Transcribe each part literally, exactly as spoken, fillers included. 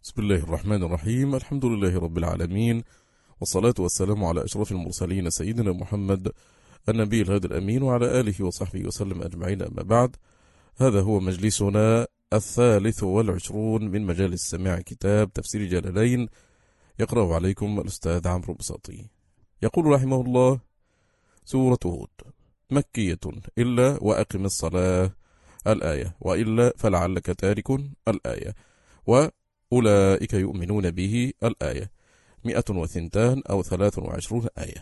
بسم الله الرحمن الرحيم. الحمد لله رب العالمين، والصلاة والسلام على أشرف المرسلين سيدنا محمد النبي الهادي الأمين وعلى آله وصحبه وسلم أجمعين. أما بعد، هذا هو مجلسنا الثالث والعشرون من مجالس سماع كتاب تفسير جلالين، يقرأ عليكم الأستاذ عمرو بساطي. يقول رحمه الله: سورة هود مكية إلا وأقم الصلاة الآية، وإلا فلعلك تارك الآية، وأولئك يؤمنون به الآية، مئة وثنتان أو ثلاث وعشرون آية.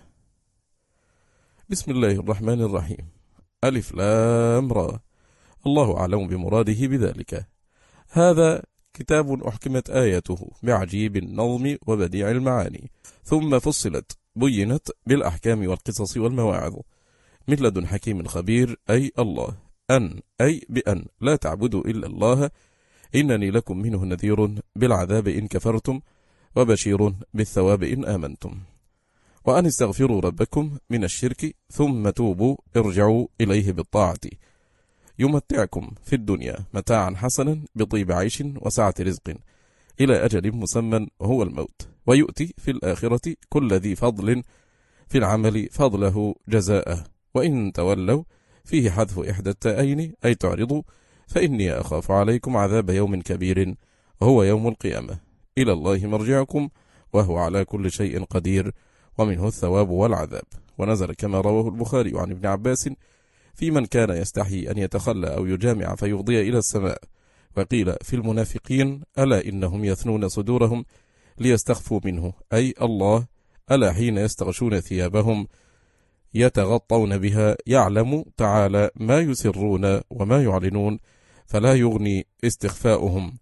بسم الله الرحمن الرحيم. ألف لام را، الله أعلم بمراده بذلك. هذا كتاب أحكمت آياته بعجيب النظم وبديع المعاني، ثم فصلت بينت بالأحكام والقصص والمواعظ، من لدن حكيم خبير، أي الله، أن أي بأن لا تعبدوا إلا الله، إنني لكم منه نذير بالعذاب إن كفرتم، وبشير بالثواب إن آمنتم، وأن استغفروا ربكم من الشرك ثم توبوا ارجعوا إليه بالطاعة، يمتعكم في الدنيا متاعا حسنا بطيب عيش وسعة رزق إلى أجل مسمى هو الموت، ويؤتي في الآخرة كل ذي فضل في العمل فضله جزاءه، وإن تولوا فيه حذف إحدى التائين أي تعرضوا، فإني أخاف عليكم عذاب يوم كبير وهو يوم القيامة، إلى الله مرجعكم وهو على كل شيء قدير، ومنه الثواب والعذاب. ونزل كما رواه البخاري عن ابن عباس في من كان يستحي أن يتخلى أو يجامع فيفضي إلى السماء. وقيل في المنافقين: ألا إنهم يثنون صدورهم ليستخفوا منه، أي الله، ألا حين يستغشون ثيابهم يتغطون بها يعلم تعالى ما يسرون وما يعلنون، فلا يغني استخفاؤهم،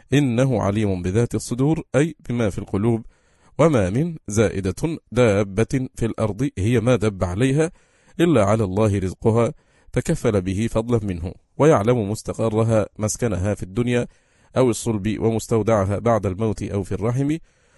إنه عليم بذات الصدور، أي بما في القلوب. وما من زائدة دابة في الأرض هي ما دب عليها إلا على الله رزقها، تكفل به فضلا منه، ويعلم مستقرها مسكنها في الدنيا أو الصلب، ومستودعها بعد الموت أو في الرحم،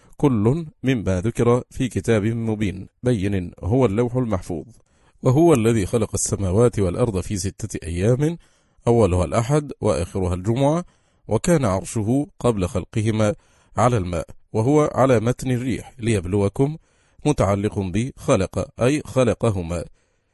كل مما ذكر في كتاب مبين بين هو اللوح المحفوظ. وهو الذي خلق السماوات والأرض في ستة أيام، أولها الأحد وآخرها الجمعة، وكان عرشه قبل خلقهما على الماء، وهو على متن الريح، ليبلوكم متعلق بخلق أي خلقهما،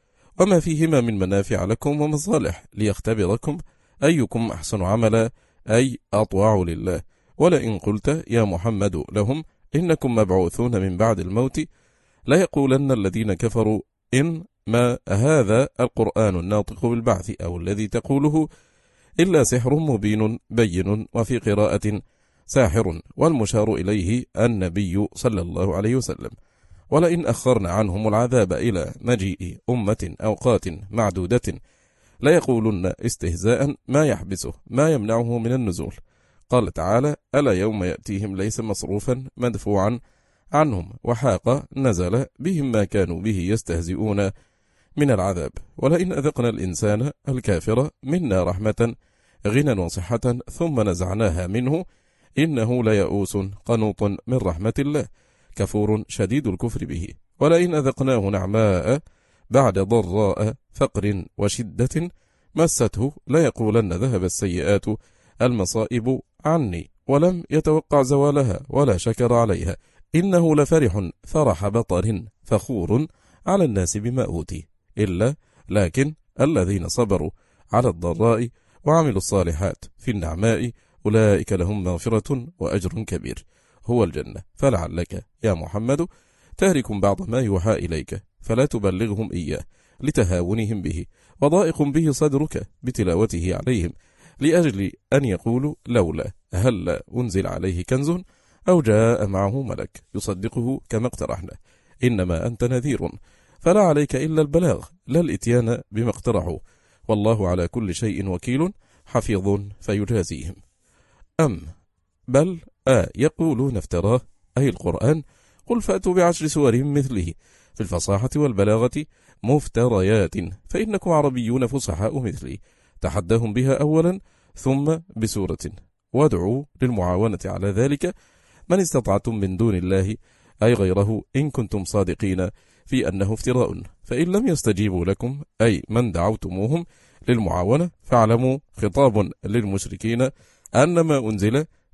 وما فيهما من منافع لكم ومصالح، ليختبركم أيكم أحسن عملا أي أطوع لله. ولئن قلت يا محمد لهم إنكم مبعوثون من بعد الموت، لا يقولن الذين كفروا إن ما هذا القرآن الناطق بالبعث أو الذي تقوله إلا سحر مبين بين. وفي قراءة ساحر، والمشار إليه النبي صلى الله عليه وسلم. ولئن أخرنا عنهم العذاب إلى مجيء أمة أوقات معدودة، لا يقولن استهزاء ما يحبسه ما يمنعه من النزول. قال تعالى: ألا يوم يأتيهم ليس مصروفا مدفوعا عنهم، وحاق نزل بهم ما كانوا به يستهزئون من العذاب. ولئن أذقنا الإنسان الكافر منا رحمة غنى وصحة ثم نزعناها منه إنه ليئوس قنوط من رحمة الله، كفور شديد الكفر به. ولئن أذقناه نعماء بعد ضراء فقر وشدة مسته، ليقولن ذهب السيئات المصائب عني، ولم يتوقع زوالها ولا شكر عليها، إنه لفرح فرح بطر فخور على الناس بما أوتي، إلا لكن الذين صبروا على الضراء وعملوا الصالحات في النعماء أولئك لهم مغفرة وأجر كبير، هو الجنة. فلعلك يا محمد تارك بعض ما يوحى إليك، فلا تبلغهم إياه لتهاونهم به، وضائق به صدرك بتلاوته عليهم، لأجل أن يقولوا لولا هل أنزل عليه كنز أو جاء معه ملك يصدقه كما اقترحنا، إنما أنت نذير، فلا عليك إلا البلاغ لا الإتيان بما اقترحوا، والله على كل شيء وكيل حفيظ فيجازيهم. أم بل آ يقولون افتراه أي القرآن، قل فأتوا بعشر سور مثله في الفصاحة والبلاغة مفتريات، فإنكم عربيون فصحاء مثلي، تحداهم بها أولا ثم بسورة، وادعوا للمعاونة على ذلك من استطعتم من دون الله أي غيره إن كنتم صادقين في أنه افتراء، فإن لم يستجيبوا لكم أي من دعوتموهم للمعاونة، فاعلموا خطاب للمشركين أن ما أنزل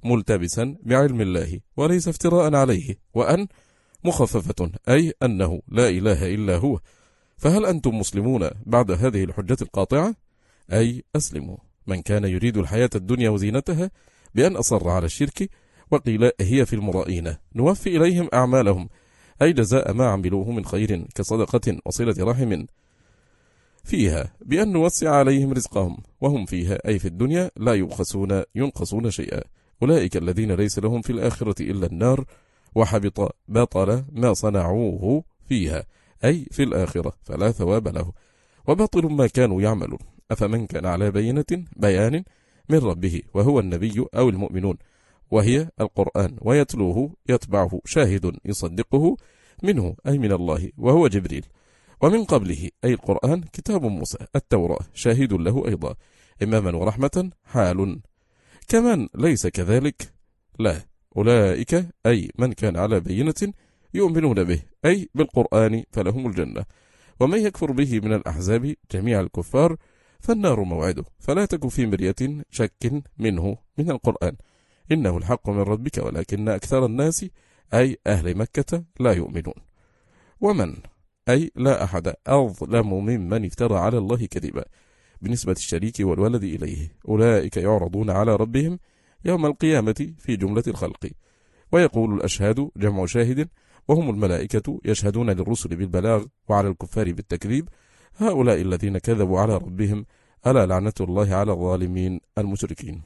ملتبسا بعلم الله وليس افتراء عليه، وأن مخففة أي أنه لا إله إلا هو. فهل أنتم مسلمون بعد هذه الحجة القاطعة؟ أي أسلموا. من كان يريد الحياة الدنيا وزينتها بأن أصر على الشرك وقيل هي في المرائين نوفي إليهم أعمالهم، أي جزاء ما عملوه من خير كصدقة وصلة رحم فيها، بأن نوسع عليهم رزقهم، وهم فيها أي في الدنيا لا يبخسون ينقصون شيئا. أولئك الذين ليس لهم في الآخرة إلا النار وحبط باطل ما صنعوه فيها، أي في الآخرة فلا ثواب له، وباطل ما كانوا يعملون. أفمن كان على بينة بيان من ربه وهو النبي أو المؤمنون، وهي القرآن، ويتلوه يتبعه شاهد يصدقه منه أي من الله وهو جبريل، ومن قبله أي القرآن كتاب موسى التوراة شاهد له أيضا إماما ورحمة حال. كمن ليس كذلك لا، أولئك أي من كان على بينة يؤمنون به أي بالقرآن فلهم الجنة، ومن يكفر به من الأحزاب جميع الكفار فالنار موعده، فلا تك في مرية شك منه من القرآن، إنه الحق من ربك ولكن أكثر الناس أي أهل مكة لا يؤمنون. ومن أي لا أحد أظلم ممن افترى على الله كذبا بنسبة الشريك والولد إليه. أولئك يعرضون على ربهم يوم القيامة في جملة الخلق، ويقول الأشهاد جمع شاهد، وهم الملائكة يشهدون للرسل بالبلاغ وعلى الكفار بالتكذيب. هؤلاء الذين كذبوا على ربهم ألا لعنة الله على الظالمين المشركين،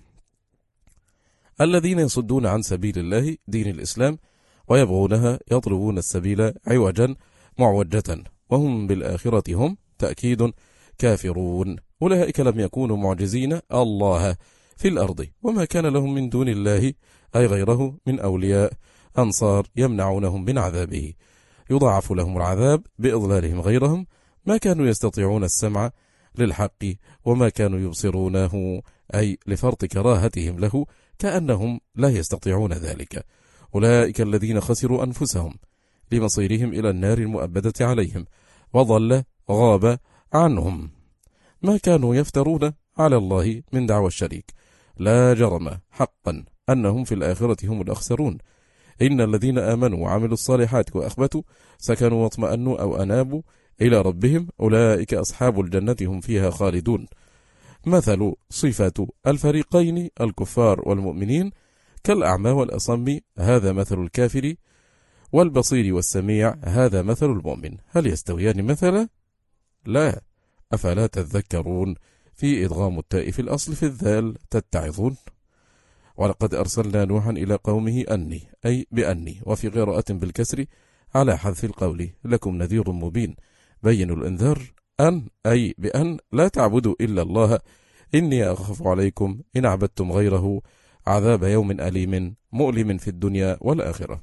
الذين يصدون عن سبيل الله دين الإسلام ويبغونها يطلبون السبيل عوجا معوجة وهم بالآخرة هم تأكيد كافرون. أولئك لم يكونوا معجزين الله في الأرض، وما كان لهم من دون الله أي غيره من أولياء أنصار يمنعونهم من عذابه، يضاعف لهم العذاب بإضلالهم غيرهم، ما كانوا يستطيعون السمع للحق وما كانوا يبصرونه أي لفرط كراهتهم له كأنهم لا يستطيعون ذلك. أولئك الذين خسروا أنفسهم لمصيرهم إلى النار المؤبدة عليهم، وضل غاب عنهم ما كانوا يفترون على الله من دعوى الشريك. لا جرم حقا أنهم في الآخرة هم الأخسرون. إن الذين آمنوا وعملوا الصالحات وأخبتوا سكنوا واطمأنوا أو أنابوا إلى ربهم أولئك أصحاب الجنة هم فيها خالدون. مثل صفة الفريقين الكفار والمؤمنين كالأعمى والأصم، هذا مثل الكافر، والبصير والسميع هذا مثل المؤمن، هل يستويان مثلا؟ لا، أفلا تذكرون. في إدغام التاء في الأصل في الذال تتعظون. ولقد أرسلنا نوحا إلى قومه أني أي بأني، وفي قراءة بالكسر على حذف القول لكم نذير مبين. بين الإنذار أن أي بأن لا تعبدوا إلا الله إني أخاف عليكم إن عبدتم غيره عذاب يوم أليم مؤلم في الدنيا والآخرة.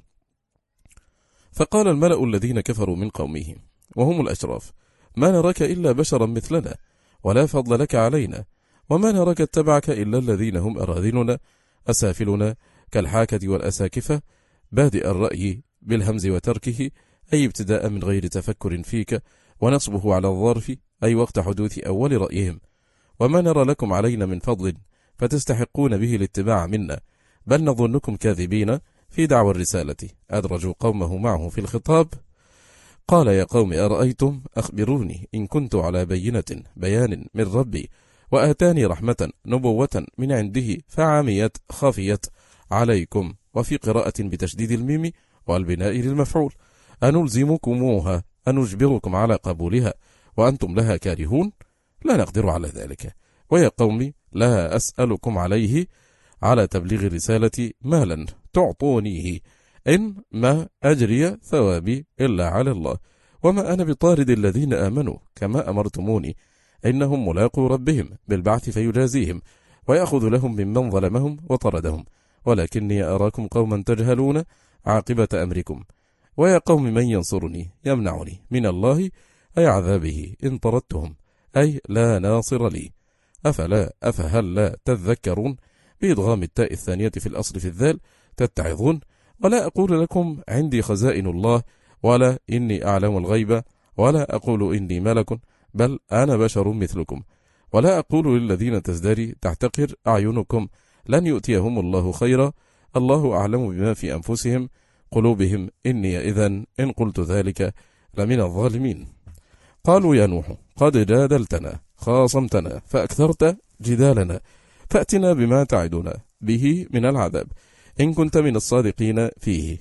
فقال الملأ الذين كفروا من قومه وهم الأشراف ما نراك إلا بشرا مثلنا ولا فضل لك علينا، وما نراك اتبعك إلا الذين هم أراذلنا أسافلنا كالحاكة والأساكفة، بادئ الرأي بالهمز وتركه أي ابتداء من غير تفكر فيك، ونصبه على الظرف أي وقت حدوث أول رأيهم. وما نرى لكم علينا من فضل فتستحقون به الاتباع منا، بل نظنكم كاذبين في دعوى الرسالة. أدرجوا قومه معه في الخطاب. قال يا قوم أرأيتم أخبروني إن كنت على بينة بيان من ربي وآتاني رحمة نبوة من عنده فعميت خفيت عليكم، وفي قراءة بتشديد الميم والبناء للمفعول، أنلزمكموها أنجبركم على قبولها وأنتم لها كارهون؟ لا نقدر على ذلك. ويا قوم لا أسألكم عليه على تبليغ الرسالة مالا تعطونيه، إن ما أجري ثوابي إلا على الله، وما أنا بطارد الذين آمنوا كما أمرتموني، إنهم ملاقوا ربهم بالبعث فيجازيهم ويأخذ لهم ممن ظلمهم وطردهم، ولكني أراكم قوما تجهلون عاقبة أمركم. ويا قوم من ينصرني يمنعني من الله أي عذابه إن طردتهم، أي لا ناصر لي. أفلا أفهل لا تذكرون؟ بإدغام التاء الثانية في الأصل في الذال تتعظون. ولا أقول لكم عندي خزائن الله ولا إني أعلم الغيب ولا أقول إني ملك، بل أنا بشر مثلكم. ولا أقول للذين تزدري تعتقر أعينكم لن يؤتيهم الله خيرا الله أعلم بما في أنفسهم قلوبهم إني إذن إن قلت ذلك لمن الظالمين. قالوا يا نوح قد جادلتنا خاصمتنا فأكثرت جدالنا فأتنا بما تعدنا به من العذاب إن كنت من الصادقين فيه.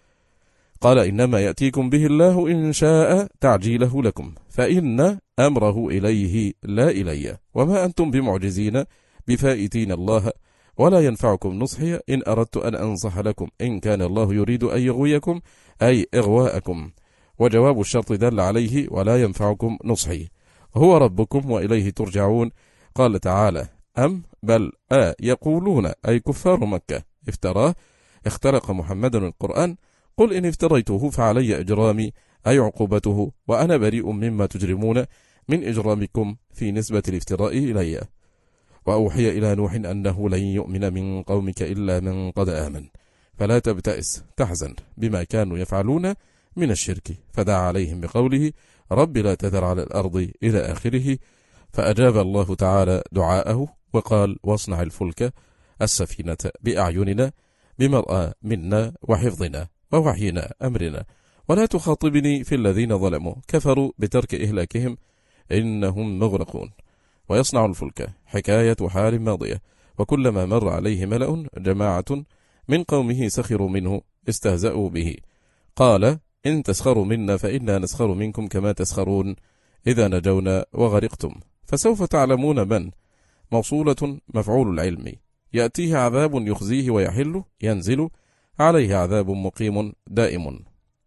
قال إنما يأتيكم به الله إن شاء تعجيله لكم فإن أمره إليه لا إلي وما أنتم بمعجزين بفائتين الله ولا ينفعكم نصحي إن أردت أن أنصح لكم إن كان الله يريد أن يغويكم أي إغواءكم. وجواب الشرط دل عليه ولا ينفعكم نصحي هو ربكم وإليه ترجعون. قال تعالى أم بل آ يقولون أي كفار مكة افتراه اختلق محمد القرآن قل إن افتريته فعلي إجرامي أي عقوبته وأنا بريء مما تجرمون من إجرامكم في نسبة الافتراء إلي. وأوحي إلى نوح أنه لن يؤمن من قومك إلا من قد آمن فلا تبتئس تحزن بما كانوا يفعلون من الشرك فدعا عليهم بقوله رب لا تذر على الأرض إلى آخره. فأجاب الله تعالى دعاءه وقال واصنع الفلك السفينة بأعيننا بمرأى منا وحفظنا ووحينا أمرنا ولا تخاطبني في الذين ظلموا كفروا بترك إهلاكهم إنهم مغرقون. ويصنع الفلك حكاية حال ماضية وكلما مر عليه ملأ جماعة من قومه سخروا منه استهزأوا به قال إن تسخروا منا فإنا نسخر منكم كما تسخرون إذا نجونا وغرقتم فسوف تعلمون من موصولة مفعول العلم يأتيه عذاب يخزيه ويحل ينزل عليه عذاب مقيم دائم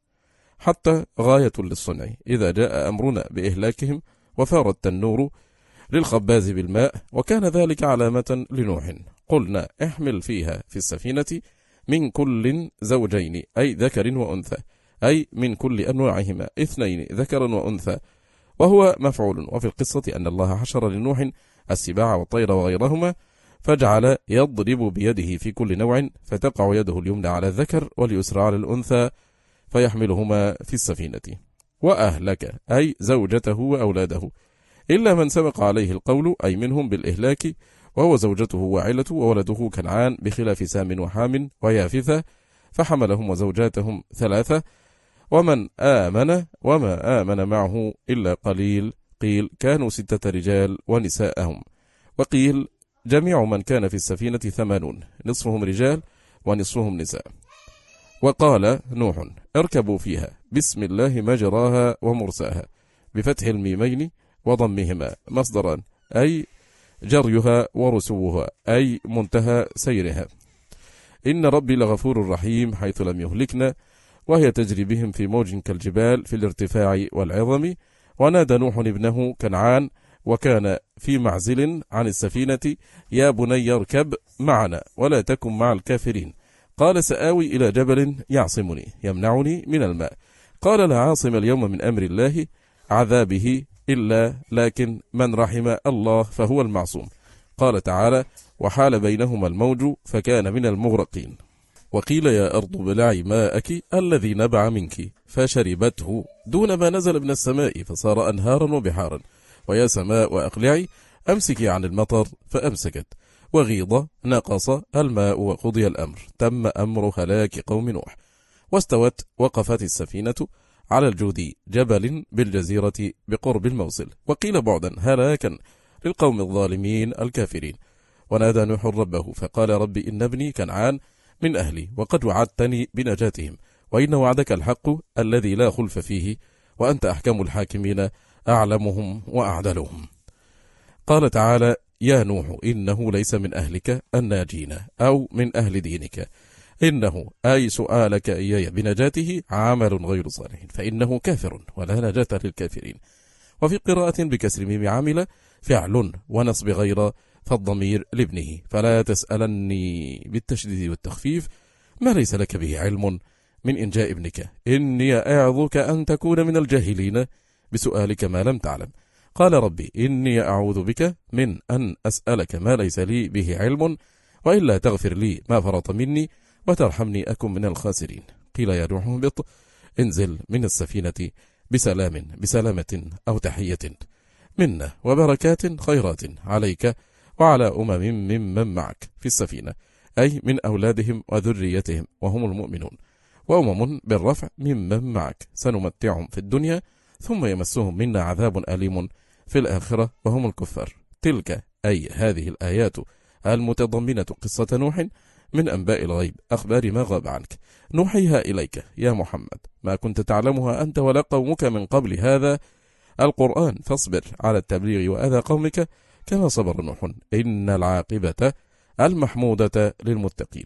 حتى غاية للصنع إذا جاء أمرنا بإهلاكهم وفار التنور للخباز بالماء وكان ذلك علامة لنوح قلنا احمل فيها في السفينة من كل زوجين أي ذكر وأنثى أي من كل أنواعهما اثنين ذكرا وأنثى وهو مفعول. وفي القصة أن الله حشر لنوح السباع والطير وغيرهما فجعل يضرب بيده في كل نوع فتقع يده اليمنى على الذكر واليسرى على الأنثى فيحملهما في السفينة. وأهلك أي زوجته وأولاده إلا من سبق عليه القول أي منهم بالإهلاك وهو زوجته وعيلته وولده كنعان بخلاف سام وحام ويافثة فحملهم وزوجاتهم ثلاثة ومن آمن وما آمن معه إلا قليل قيل كانوا ستة رجال ونساءهم وقيل جميع من كان في السفينة ثمانون نصفهم رجال ونصفهم نساء. وقال نوح اركبوا فيها بسم الله مجراها ومرساها بفتح الميمين وضمهما مصدران أي جريها ورسوها أي منتهى سيرها إن ربي لغفور رحيم حيث لم يهلكنا وهي تجري بهم في موج كالجبال في الارتفاع والعظم. ونادى نوح ابنه كنعان وكان في معزل عن السفينة يا بني اركب معنا ولا تكن مع الكافرين قال سآوي إلى جبل يعصمني يمنعني من الماء قال لا عاصم اليوم من أمر الله عذابه إلا لكن من رحم الله فهو المعصوم. قال تعالى وحال بينهما الموج فكان من المغرقين. وقيل يا أرض بلعي ماءك الذي نبع منك فشربته دون ما نزل من السماء فصار أنهارا وبحارا ويا سماء أقلعي أمسكي عن المطر فأمسكت وغيض نقص الماء وقضي الأمر تم أمر هلاك قوم نوح. واستوت وقفت السفينة على الجودي جبل بالجزيرة بقرب الموصل وقيل بعدا هلاكا للقوم الظالمين الكافرين. ونادى نوح ربه فقال رب إن ابني كنعان من أهلي وقد وعدتني بنجاتهم وإن وعدك الحق الذي لا خلف فيه وأنت أحكم الحاكمين أعلمهم وأعدلهم. قال تعالى يا نوح إنه ليس من أهلك الناجين أو من أهل دينك إنه أي سؤالك إياي بنجاته عمل غير صالح فإنه كافر ولا نجاة للكافرين. وفي قراءة بكسر ميم عامل فعل ونصب غير فالضمير لابنه فلا تسألني بالتشديد والتخفيف ما ليس لك به علم من إنجاء ابنك إني أعظك أن تكون من الجاهلين بسؤالك ما لم تعلم. قال ربي إني أعوذ بك من أن أسألك ما ليس لي به علم وإلا تغفر لي ما فرط مني وترحمني أكن من الخاسرين. قيل يا نوح اهبط انزل من السفينة بسلام بسلامة أو تحية منا وبركات خيرات عليك وعلى أمم ممن معك في السفينة أي من أولادهم وذريتهم وهم المؤمنون، وأمم بالرفع ممن معك سنمتعهم في الدنيا ثم يمسهم منا عذاب أليم في الآخرة وهم الكفار. تلك أي هذه الآيات المتضمنة قصة نوح من أنباء الغيب، أخبار ما غاب عنك، نوحيها إليك يا محمد، ما كنت تعلمها أنت ولا قومك من قبل هذا القرآن، فاصبر على التبليغ وأذى قومك كما صبر نوح، إن العاقبة المحمودة للمتقين.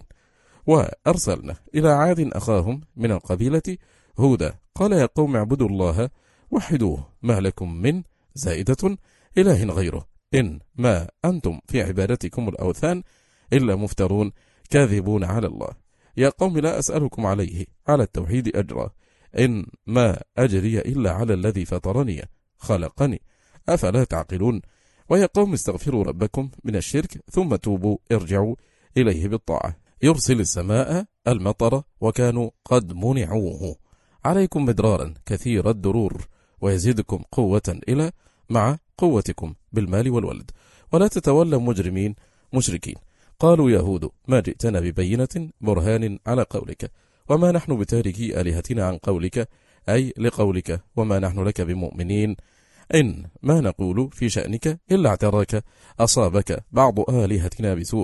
وأرسلنا إلى عاد أخاهم من القبيلة هودا قال يا قوم اعبدوا الله وحدوه ما لكم من زائدة إله غيره، إن ما أنتم في عبادتكم الأوثان إلا مفترون كاذبون على الله. يا قوم لا أسألكم عليه على التوحيد أجرا، إن ما أجري إلا على الذي فطرني خلقني، أفلا تعقلون. ويا قوم استغفروا ربكم من الشرك ثم توبوا ارجعوا إليه بالطاعة، يرسل السماء المطر وكانوا قد منعوه عليكم مدرارا كثير الدرور، ويزيدكم قوة إلى مع قوتكم بالمال والولد، ولا تتولوا مجرمين مشركين. قالوا يهود ما جئتنا ببينة برهان على قولك، وما نحن بتاركي آلهتنا عن قولك، أي لقولك، وما نحن لك بمؤمنين، إن ما نقول في شأنك إلا اعتراك أصابك بعض آلهتنا بسوء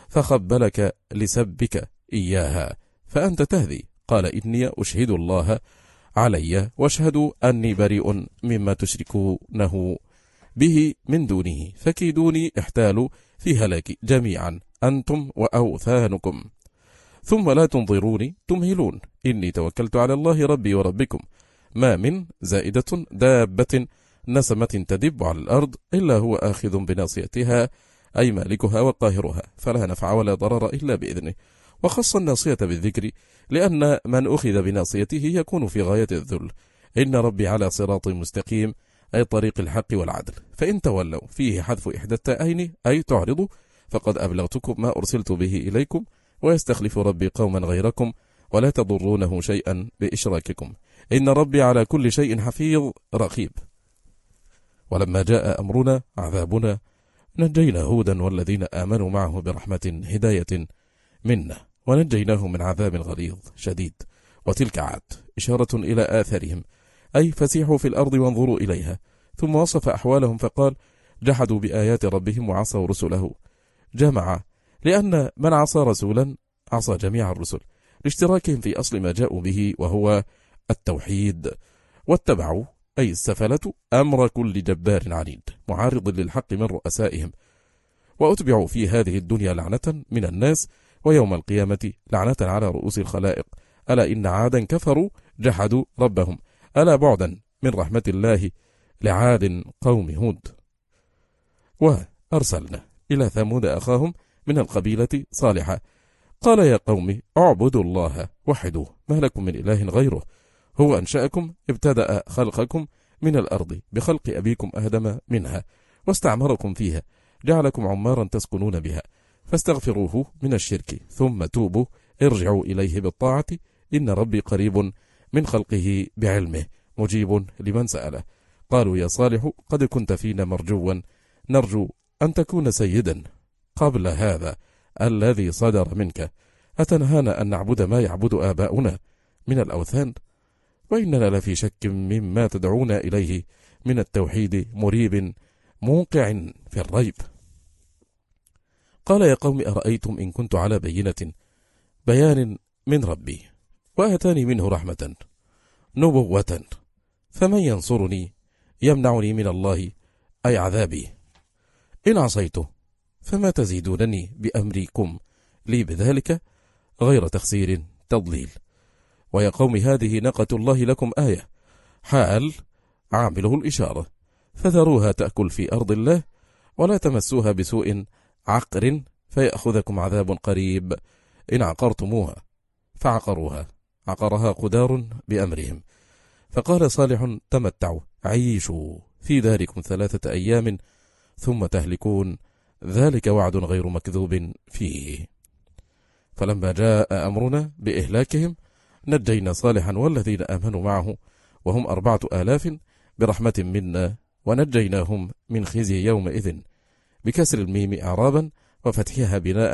فخبلك لسبك إياها فأنت تهذي. قال إني أشهد الله علي واشهدوا أني بريء مما تشركونه به من دونه، فكيدوني احتالوا في هلاك جميعا أنتم وأوثانكم ثم لا تنظروني تمهلون. إني توكلت على الله ربي وربكم، ما من زائدة دابة نسمة تدب على الأرض إلا هو آخذ بناصيتها، أي مالكها وقاهرها، فلا نفع ولا ضرر إلا بإذنه. وخص الناصية بالذكر لأن من أخذ بناصيته يكون في غاية الذل. إن ربي على صراط مستقيم، أي طريق الحق والعدل، فإن تولوا فيه حذف إحدى التائين أي تعرضوا، فقد أبلغتكم ما أرسلت به إليكم، ويستخلف ربي قوما غيركم ولا تضرونه شيئا بإشراككم، إن ربي على كل شيء حفيظ رقيب. ولما جاء أمرنا عذابنا نجينا هودا والذين آمنوا معه برحمة هداية منا، ونجيناه من عذاب غليظ شديد. وتلك عاد إشارة إلى آثارهم، أي فسيحوا في الأرض وانظروا إليها. ثم وصف أحوالهم فقال جحدوا بآيات ربهم وعصوا رسله، جمع لأن من عصى رسولا عصى جميع الرسل لاشتراكهم في أصل ما جاءوا به وهو التوحيد، واتبعوا أي السفلة أمر كل جبار عنيد معارض للحق من رؤسائهم، وأتبعوا في هذه الدنيا لعنة من الناس، ويوم القيامة لعنة على رؤوس الخلائق. ألا إن عادا كفروا جحدوا ربهم، ألا بعدا من رحمة الله لعاد قوم هود. وأرسلنا إلى ثمود أخاهم من القبيلة صالحة قال يا قوم اعبدوا الله وحدوه ما لكم من إله غيره، هو أنشأكم ابتدأ خلقكم من الأرض بخلق أبيكم آدم منها، واستعمركم فيها جعلكم عمارا تسكنون بها، فاستغفروه من الشرك ثم توبوا ارجعوا إليه بالطاعة، إن ربي قريب من خلقه بعلمه مجيب لمن سأله. قالوا يا صالح قد كنت فينا مرجوا نرجو أن تكون سيدا قبل هذا الذي صدر منك، أتنهانا أن نعبد ما يعبد آباؤنا من الأوثان، وإننا لفي شك مما تدعونا إليه من التوحيد مريب موقع في الريب. قال يا قوم أرأيتم إن كنت على بينة بيان من ربي وأتاني منه رحمة نبوة، فمن ينصرني يمنعني من الله أي عذابي، إن عصيته فما تزيدونني بأمركم لي بذلك غير تخسير تضليل. ويا قوم هذه ناقة الله لكم آية، حال عامله الإشارة، فذروها تأكل في أرض الله ولا تمسوها بسوء عقر فيأخذكم عذاب قريب، إن عقرتموها فعقروها، عقرها قدار بأمرهم. فقال صالح تمتعوا عيشوا في داركم ثلاثة أيام ثم تهلكون، ذلك وعد غير مكذوب فيه. فلما جاء أمرنا بإهلاكهم نجينا صالحا والذين آمنوا معه وهم أربعة آلاف برحمة منا، ونجيناهم من خزي يومئذ، بكسر الميم إعرابا وفتحها بناء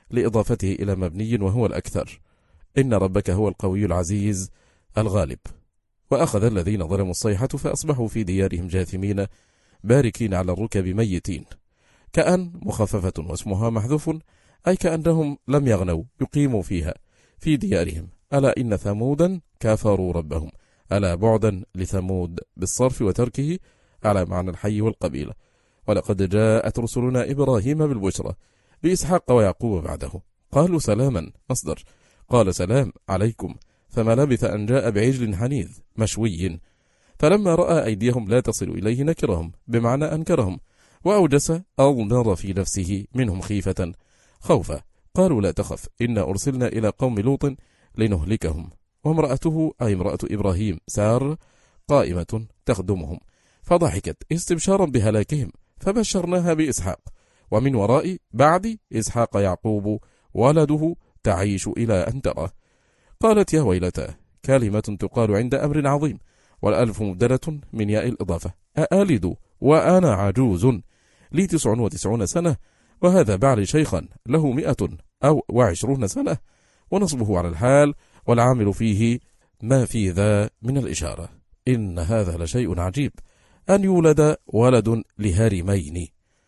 لإضافته إلى مبني وهو الأكثر. إن ربك هو القوي العزيز الغالب. وأخذ الذين ظلموا الصيحة فأصبحوا في ديارهم جاثمين باركين على الركب ميتين. كأن مخففة واسمها محذوف، أي كأنهم لم يغنوا يقيموا فيها في ديارهم. ألا إن ثمودا كفروا ربهم. ألا بعدا لثمود بالصرف وتركه على معنى الحي والقبيلة. ولقد جاءت رسلنا إبراهيم بالبشرى بإسحاق ويعقوب بعده. قالوا سلاما مصدر، قال سلام عليكم، فما لبث أن جاء بعجل حنيذ مشوي. فلما رأى أيديهم لا تصل إليه نكرهم بمعنى أنكرهم، وأوجس أو نر في نفسه منهم خيفة خوفا. قالوا لا تخف إنا أرسلنا إلى قوم لوط لنهلكهم. وامرأته أي امرأة إبراهيم سار قائمة تخدمهم، فضحكت استبشارا بهلاكهم، فبشرناها بإسحاق، ومن وراء بعد إسحاق يعقوب ولده تعيش إلى أن ترى. قالت يا ويلتا، كلمة تقال عند أمر عظيم، والألف مبدلة من ياء الإضافة. أآلد وأنا عجوز لي تسع وتسعون سنة، وهذا بعلي شيخا له مئة أو وعشرون سنة. ونصبه على الحال، والعامل فيه ما في ذا من الإشارة. إن هذا لشيء عجيب أن يولد ولد لهرمين.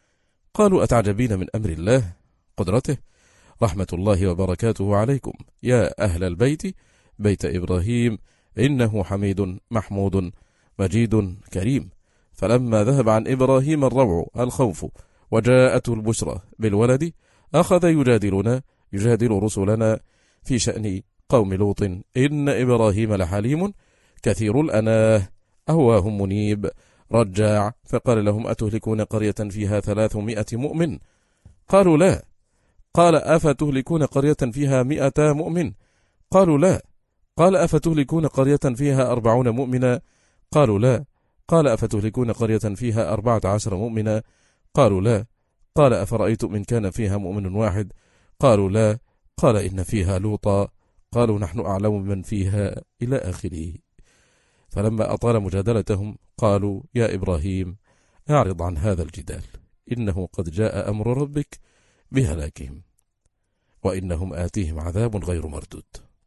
قالوا أتعجبين من أمر الله قدرته، رحمة الله وبركاته عليكم يا أهل البيت بيت إبراهيم، إنه حميد محمود مجيد كريم. فلما ذهب عن إبراهيم الروع الخوف وجاءته البشرى بالولد، أخذ يجادلنا يجادل رسلنا في شأن قوم لوط. إن إبراهيم لحليم كثير الأناه أواه منيب رجاع. فقال لهم أتهلكون قرية فيها ثلاثمائة مؤمن؟ قالوا لا. قال أفتهلكون قرية فيها مئة مؤمن؟ قالوا لا. قال أفتهلكون قرية فيها أربعون مؤمنا؟ قالوا لا. قال أفتهلكون قرية فيها أربعة عشر مؤمنا؟ قالوا لا. قال أفرأيتم إن كان فيها مؤمن واحد؟ قالوا لا. قال إن فيها لوطا. قالوا نحن أعلم من فيها إلى آخره. فلما أطال مجادلتهم قالوا يا إبراهيم أعرض عن هذا الجدال، إنه قد جاء أمر ربك بهلاكهم، وإنهم آتيهم عذاب غير مردود.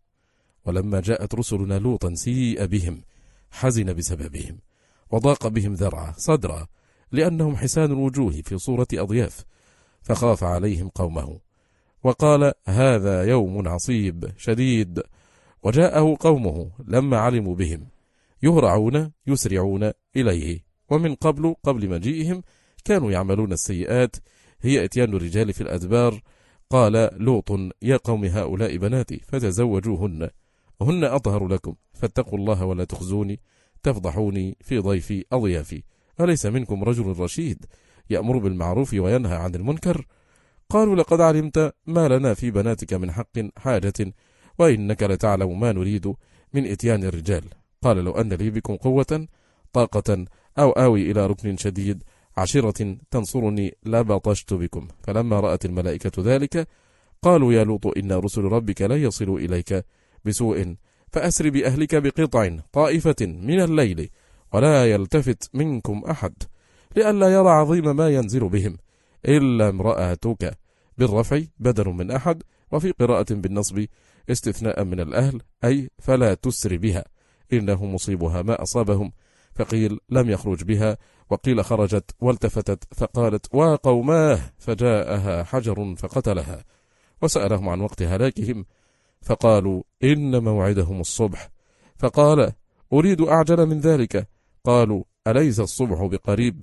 ولما جاءت رسلنا لوطا سيء بهم، حزن بسببهم، وضاق بهم ذرعا صدرا، لأنهم حسان الوجوه في صورة أضياف، فخاف عليهم قومه وقال هذا يوم عصيب شديد. وجاءه قومه لما علموا بهم يهرعون يسرعون إليه. ومن قبل قبل مجيئهم كانوا يعملون السيئات، هي اتيان الرجال في الأدبار. قال لوط يا قوم هؤلاء بناتي فتزوجوهن، هن أطهر لكم، فاتقوا الله ولا تخزوني تفضحوني في ضيفي أضيافي. أليس منكم رجل رشيد يأمر بالمعروف وينهى عن المنكر؟ قالوا لقد علمت ما لنا في بناتك من حق حاجة، وإنك لتعلم ما نريد من إتيان الرجال. قال لو أن لي بكم قوة طاقة أو آوي إلى ركن شديد عشرة تنصرني لبطشت بكم. فلما رأت الملائكة ذلك قالوا يا لوط إن رسل ربك لا يصلوا إليك بسوء، فأسر بأهلك بقطع طائفة من الليل ولا يلتفت منكم أحد، لئلا يرى عظيم ما ينزل بهم إلا امرأتك، بالرفع بدل من أحد، وفي قراءة بالنصب استثناء من الأهل، أي فلا تسر بها إنه مصيبها ما أصابهم. فقيل لم يخرج بها، وقيل خرجت والتفتت فقالت وقوماه، فجاءها حجر فقتلها. وسألهم عن وقت هلاكهم فقالوا إن موعدهم الصبح. فقال أريد أعجل من ذلك. قالوا أليس الصبح بقريب؟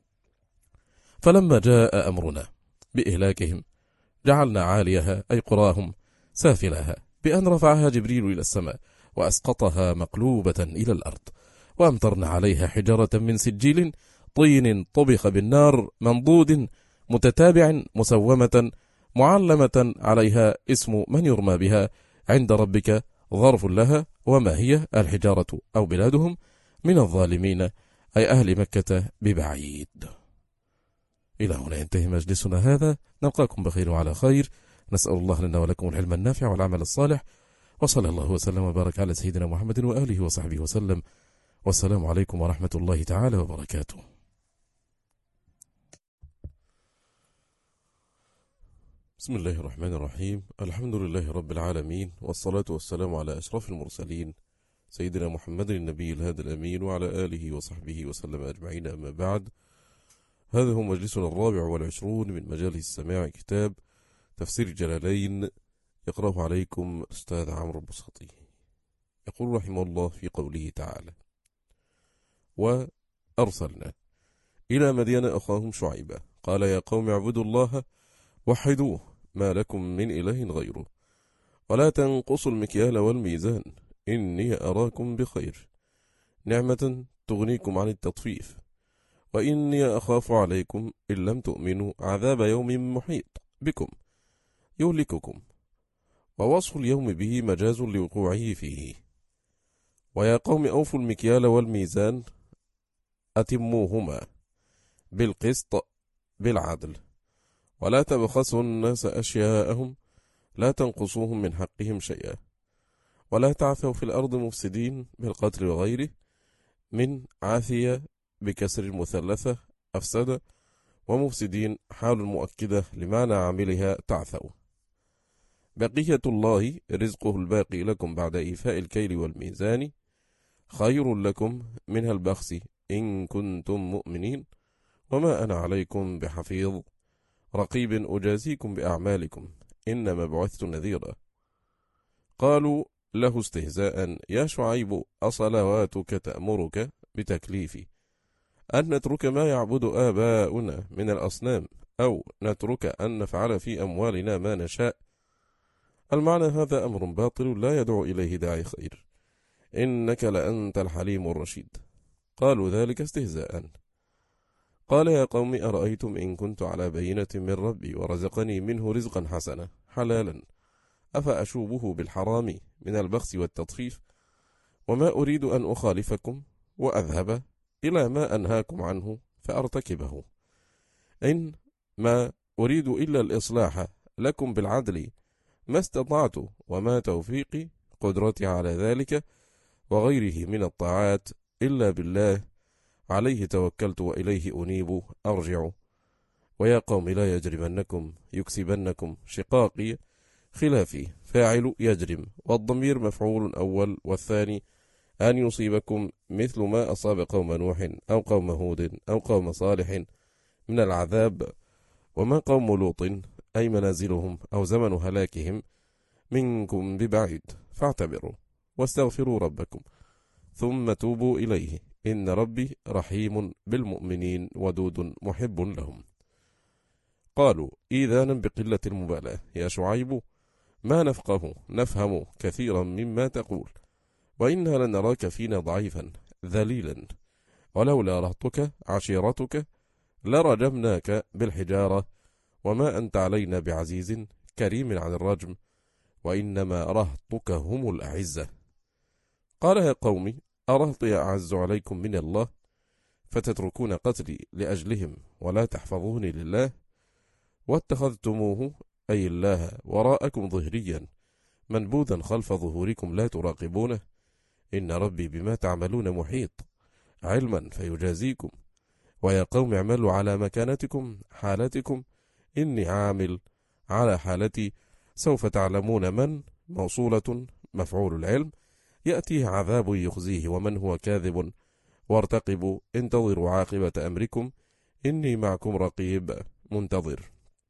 فلما جاء أمرنا بإهلاكهم جعلنا عاليها أي قراهم سافلها، بأن رفعها جبريل إلى السماء وأسقطها مقلوبة إلى الأرض، وأمطرنا عليها حجارة من سجيل طين طبخ بالنار منضود متتابع مسومة معلمة عليها اسم من يرمى بها عند ربك ظرف لها. وما هي الحجارة أو بلادهم من الظالمين أي أهل مكة ببعيد. إلى هنا ينتهي مجلسنا هذا، نلقاكم بخير وعلى خير. نسأل الله لنا ولكم العلم النافع والعمل الصالح، وصلى الله وسلم وبارك على سيدنا محمد وآله وصحبه وسلم، والسلام عليكم ورحمة الله تعالى وبركاته. بسم الله الرحمن الرحيم. الحمد لله رب العالمين، والصلاة والسلام على أشرف المرسلين سيدنا محمد النبي الهادي الأمين وعلى آله وصحبه وسلم أجمعين، أما بعد. هذا هو مجلسنا الرابع والعشرون من مجالس سماع كتاب تفسير الجلالين، يقرأه عليكم الأستاذ عمرو البساطي. يقول رحمه الله في قوله تعالى: وأرسلنا إلى مدين أخاهم شعيبا قال يا قوم اعبدوا الله وحدوه ما لكم من إله غيره ولا تنقصوا المكيال والميزان إني أراكم بخير، نعمة تغنيكم عن التطفيف، وإني أخاف عليكم إن لم تؤمنوا عذاب يوم محيط بكم يهلككم. ووصف اليوم به مجاز لوقوعه فيه. ويا قوم أوفوا المكيال والميزان أتموهما بالقسط بالعدل، ولا تبخسوا الناس أشياءهم لا تنقصوهم من حقهم شيئا، ولا تعثوا في الأرض مفسدين بالقتل وغيره، من عاثية بكسر المثلثة أفسد، ومفسدين حال مؤكدة لمعنى عاملها تعثوا. بقية الله رزقه الباقي لكم بعد إيفاء الكيل والميزان خير لكم منها البخس إن كنتم مؤمنين، وما أنا عليكم بحفيظ رقيب أجازيكم بأعمالكم إنما بعثت نذيرا. قالوا له استهزاء يا شعيب أصلواتك تأمرك بتكليفي أن نترك ما يعبد آباؤنا من الأصنام أو نترك أن نفعل في أموالنا ما نشاء؟ المعنى هذا أمر باطل لا يدعو إليه داعي خير، إنك لأنت الحليم الرشيد. قالوا ذلك استهزاء. قال يا قوم أرأيتم إن كنت على بينة من ربي ورزقني منه رزقا حسنا حلالا أفأشوبه بالحرام من البخس والتطفيف، وما أريد أن أخالفكم وأذهب إلى ما أنهاكم عنه فأرتكبه، إن ما أريد إلا الإصلاح لكم بالعدل ما استطعت، وما توفيقي قدرتي على ذلك وغيره من الطاعات إلا بالله، عليه توكلت وإليه أنيب أرجع. ويا قوم لا يجرمنكم يكسبنكم شقاقي خلافي فاعل يجرم، والضمير مفعول أول، والثاني أن يصيبكم مثل ما أصاب قوم نوح أو قوم هود أو قوم صالح من العذاب، وما قوم لوط أي منازلهم أو زمن هلاكهم منكم ببعيد، فاعتبروا واستغفروا ربكم ثم توبوا إليه إن ربي رحيم بالمؤمنين ودود محب لهم. قالوا إذانا بقلة المبالاة يا شعيب ما نفقه نفهم كثيرا مما تقول، وإنا لنراك فينا ضعيفا ذليلا، ولولا رهطك عشيرتك لرجمناك بالحجارة، وما أنت علينا بعزيز كريم عن الرجم، وإنما رهطك هم الأعزة. قال يا قوم أرهطي أعز عليكم من الله فتتركون قتلي لأجلهم ولا تحفظوني لله، واتخذتموه أي الله وراءكم ظهريا منبوذا خلف ظهوركم لا تراقبونه، إن ربي بما تعملون محيط علما فيجازيكم. ويا قوم اعملوا على مكانتكم حالتكم إني عامل على حالتي، سوف تعلمون من موصولة مفعول العلم يأتيه عذاب يخزيه ومن هو كاذب، وارتقبوا انتظروا عاقبة أمركم إني معكم رقيب منتظر.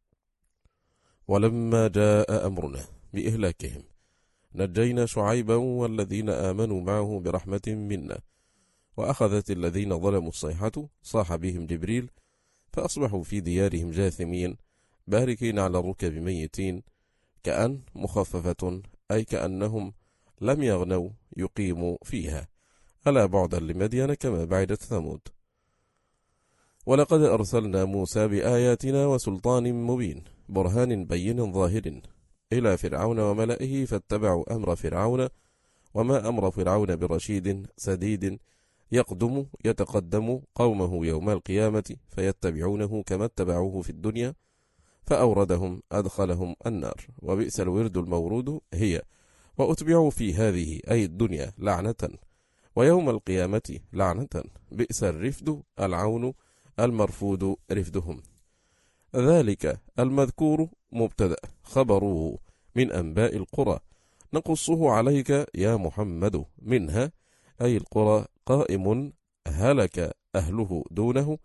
ولما جاء أمرنا بإهلاكهم نجينا شعيبا والذين آمنوا معه برحمة منا، وأخذت الذين ظلموا الصيحة صاح بهم جبريل فأصبحوا في ديارهم جاثمين باركين على الركب ميتين، كأن مخففة أي كأنهم لم يغنوا يقيموا فيها، ألا بعدا لمدين كما بعدت ثمود. ولقد أرسلنا موسى بآياتنا وسلطان مبين برهان بين ظاهر إلى فرعون وملئه فاتبعوا أمر فرعون، وما أمر فرعون برشيد سديد يقدم يتقدم قومه يوم القيامة فيتبعونه كما اتبعوه في الدنيا، فأوردهم أدخلهم النار، وبئس الورد المورود هي، وأتبعوا في هذه أي الدنيا لعنة، ويوم القيامة لعنة، بئس الرفد العون المرفود رفدهم. ذلك المذكور مبتدأ خبره من أنباء القرى نقصه عليك يا محمد، منها أي القرى قائم هلك أهله دونه،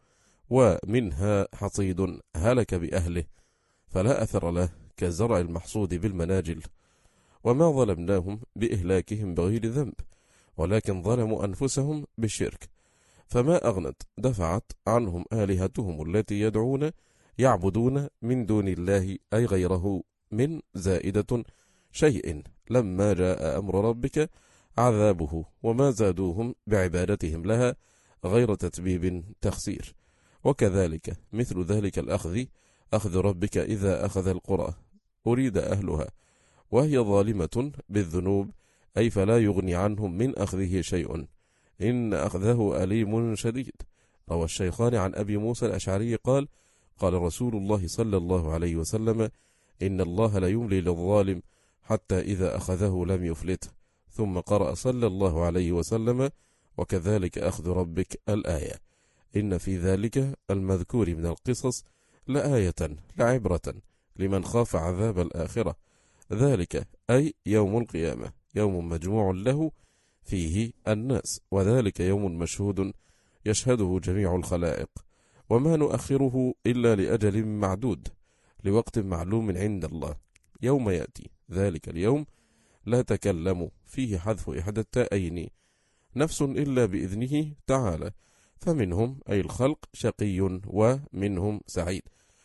ومنها حصيد هلك بأهله فلا أثر له كزرع المحصود بالمناجل. وما ظلمناهم بإهلاكهم بغير ذنب، ولكن ظلموا أنفسهم بالشرك، فما أغنت دفعت عنهم آلهتهم التي يدعون يعبدون من دون الله أي غيره من زائدة شيء لما جاء أمر ربك عذابه، وما زادوهم بعبادتهم لها غير تتبيب تخسير. وكذلك مثل ذلك الأخذ أخذ ربك إذا أخذ القرى أريد أهلها وهي ظالمة بالذنوب، أي فلا يغني عنهم من أخذه شيء، إن أخذه أليم شديد. روى الشيخان عن أبي موسى الأشعري قال: قال رسول الله صلى الله عليه وسلم: إن الله لا يملي للظالم حتى إذا أخذه لم يفلته. ثم قرأ صلى الله عليه وسلم: وكذلك أخذ ربك الآية. إن في ذلك المذكور من القصص لآية لعبرة لمن خاف عذاب الآخرة، ذلك أي يوم القيامة، يوم مجموع له فيه الناس، وذلك يوم مشهود يشهده جميع الخلائق، وما نؤخره إلا لأجل معدود لوقت معلوم عند الله، يوم يأتي ذلك اليوم لا تكلم فيه حذف إحدى التائين نفس إلا بإذنه تعالى، فمنهم أي الخلق شقي ومنهم سعيد،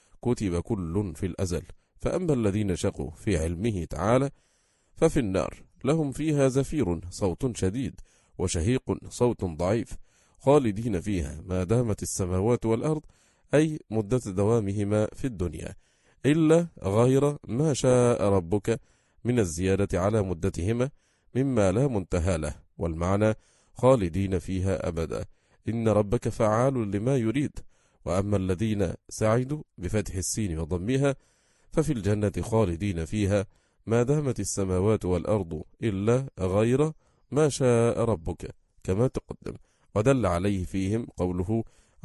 كتب كل في الأزل. فأما الذين شقوا في علمه تعالى ففي النار لهم فيها زفير صوت شديد وشهيق صوت ضعيف، خالدين فيها ما دامت السماوات والأرض، أي مدة دوامهما في الدنيا، إلا غير ما شاء ربك من الزيادة على مدتهما مما لا منتهى له، والمعنى خالدين فيها أبدا، إن ربك فعال لما يريد. وأما الذين سعدوا بفتح السين وضمها ففي الجنة خالدين فيها ما دامت السماوات والأرض إلا غير ما شاء ربك كما تقدم، ودل عليه فيهم قوله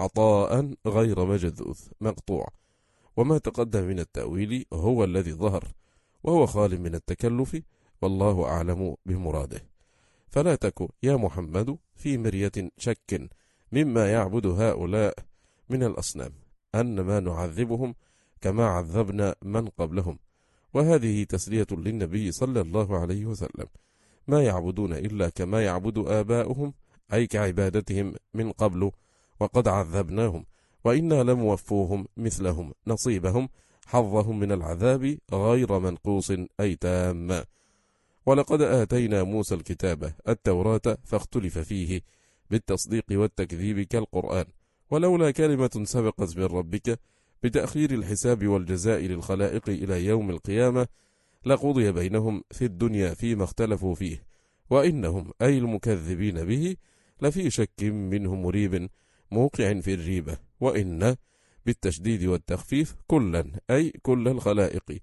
عطاء غير مجذوذ مقطوع. وما تقدم من التأويل هو الذي ظهر، وهو خال من التكلف، والله أعلم بمراده. فلا تك يا محمد في مرية شك مما يعبد هؤلاء من الأصنام، أن ما نعذبهم كما عذبنا من قبلهم، وهذه تسلية للنبي صلى الله عليه وسلم، ما يعبدون إلا كما يعبد آباؤهم، أي كعبادتهم من قبل، وقد عذبناهم وإنا لموفوهم مثلهم نصيبهم حظهم من العذاب غير منقوص أي تام. ولقد آتينا موسى الكتاب التوراة فاختلف فيه بالتصديق والتكذيب كالقرآن، ولولا كلمة سبقت من ربك بتأخير الحساب والجزاء للخلائق إلى يوم القيامة لقضي بينهم في الدنيا فيما اختلفوا فيه، وإنهم أي المكذبين به لفي شك منه مريب موقع في الريبة. وإن بالتشديد والتخفيف كلا أي كل الخلائق،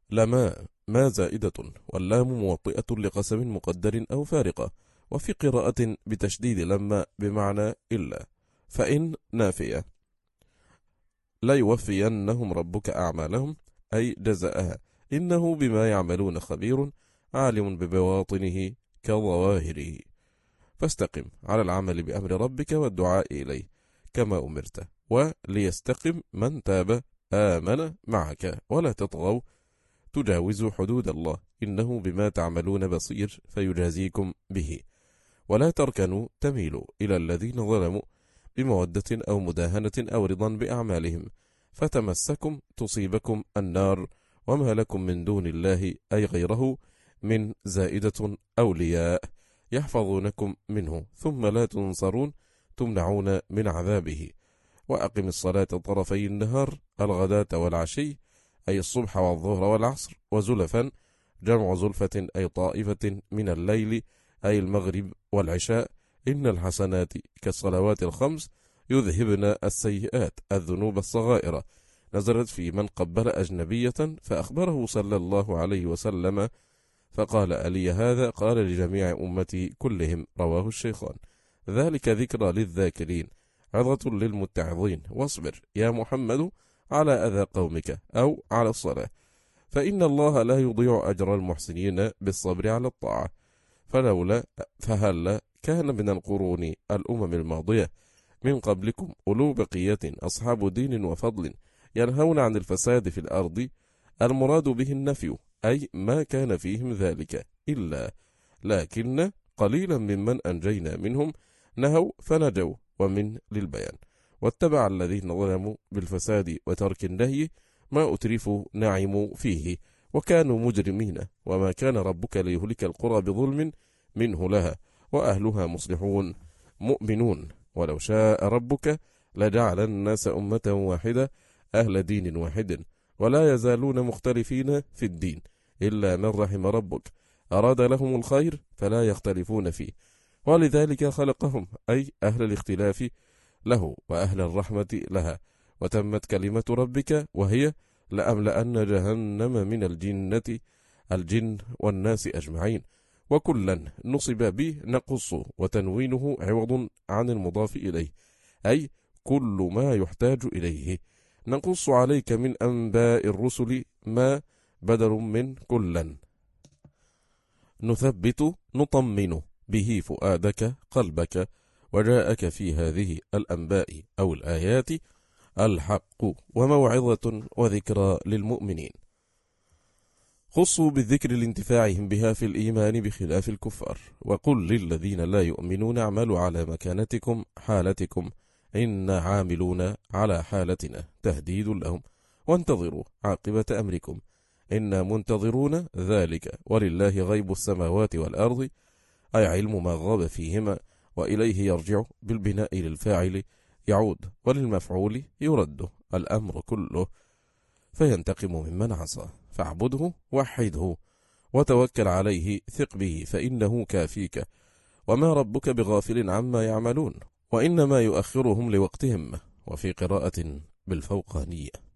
لما ما زائدة، واللام موطئة لقسم مقدر أو فارقة، وفي قراءة بتشديد لما بمعنى إلا، فإن نافية. لا يوفينهم ربك أعمالهم أي جزاءها، إنه بما يعملون خبير عالم ببواطنه كظواهره. فاستقم على العمل بأمر ربك والدعاء إليه كما أمرت، وليستقم من تاب آمن معك، ولا تطغوا تجاوزوا حدود الله، إنه بما تعملون بصير فيجازيكم به. ولا تركنوا تميلوا إلى الذين ظلموا بمودة أو مداهنة أو رضا بأعمالهم فتمسكم تصيبكم النار، وما لكم من دون الله أي غيره من زائدة أولياء يحفظونكم منه ثم لا تنصرون تمنعون من عذابه. وأقم الصلاة طرفي النهار الغداة والعشي أي الصبح والظهر والعصر، وزلفا جمع زلفة أي طائفة من الليل أي المغرب والعشاء، إن الحسنات كالصلوات الخمس يذهبن السيئات الذنوب الصغائر، نزلت في من قبل أجنبية فأخبره صلى الله عليه وسلم فقال ألي هذا؟ قال لجميع أمتي كلهم، رواه الشيخان. ذلك ذكرى للذاكرين عظة للمتعظين. واصبر يا محمد على أذى قومك أو على الصلاة، فإن الله لا يضيع أجر المحسنين بالصبر على الطاعة. فلولا فهل كان من القرون الأمم الماضية من قبلكم أولو بقية أصحاب دين وفضل ينهون عن الفساد في الأرض، المراد به النفي، أي ما كان فيهم ذلك إلا، لكن قليلا ممن أنجينا منهم نهوا فنجوا، ومن للبيان. واتبع الذين ظلموا بالفساد وترك النهي ما أترفوا نعموا فيه وكانوا مجرمين، وما كان ربك ليهلك القرى بظلم منه لها وأهلها مصلحون مؤمنون، ولو شاء ربك لجعل الناس أمة واحدة أهل دين واحد ولا يزالون مختلفين في الدين إلا من رحم ربك، أراد لهم الخير فلا يختلفون فيه، ولذلك خلقهم، أي أهل الاختلاف له وأهل الرحمة لها. وتمت كلمة ربك وهي لأملأن جهنم من الجنة الجن والناس أجمعين. وكلا نصب به نقص، وتنوينه عوض عن المضاف إليه، أي كل ما يحتاج إليه. نقص عليك من أنباء الرسل ما بدل من كلا. نثبت نطمن به فؤادك قلبك، وجاءك في هذه الأنباء أو الآيات الحق وموعظة وذكرى للمؤمنين. خصوا بالذكر لانتفاعهم بها في الإيمان بخلاف الكفار. وقل للذين لا يؤمنون اعملوا على مكانتكم حالتكم إنا عاملون على حالتنا تهديد لهم، وانتظروا عاقبة أمركم إنا منتظرون ذلك، ولله غيب السماوات والأرض، أي علم ما غاب فيهما، وإليه يرجع بالبناء للفاعل يعود، وللمفعول يرد الأمر كله، فينتقم ممن عصى، فاعبده وحده وتوكل عليه، ثق به فإنه كافيك، وما ربك بغافل عما يعملون، وإنما يؤخرهم لوقتهم. وفي قراءة بالفوقانية.